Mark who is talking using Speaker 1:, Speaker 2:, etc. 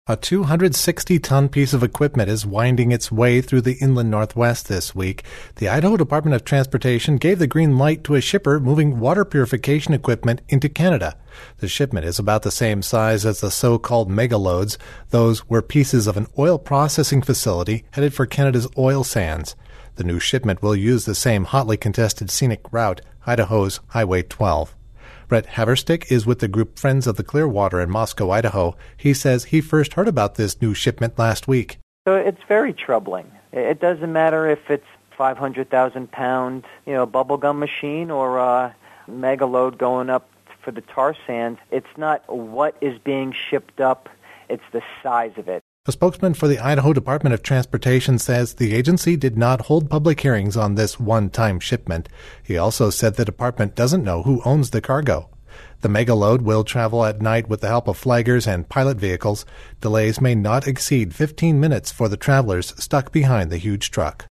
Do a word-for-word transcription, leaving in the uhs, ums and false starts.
Speaker 1: A two hundred sixty ton piece of equipment is winding its way through the inland northwest this week. The Idaho Department of Transportation gave the green light to a shipper moving water purification equipment into Canada. The shipment is about the same size as the so-called megaloads. Those were pieces of an oil processing facility headed for Canada's oil sands. The new shipment will use the same hotly contested scenic route, Idaho's Highway twelve. Brett Haverstick is with the group Friends of the Clearwater in Moscow, Idaho. He says he first heard about this new shipment last week.
Speaker 2: So it's very troubling. It doesn't matter if it's five hundred thousand pound, you know, bubblegum machine or a mega load going up for the tar sands. It's not what is being shipped up, it's the size of it.
Speaker 1: A spokesman for the Idaho Department of Transportation says the agency did not hold public hearings on this one-time shipment. He also said the department doesn't know who owns the cargo. The megaload will travel at night with the help of flaggers and pilot vehicles. Delays may not exceed fifteen minutes for the travelers stuck behind the huge truck.